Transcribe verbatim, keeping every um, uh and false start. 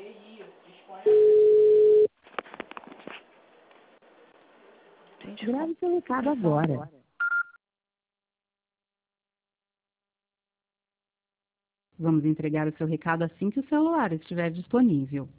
Grave seu recado agora. Vamos entregar o seu recado assim que o celular estiver disponível.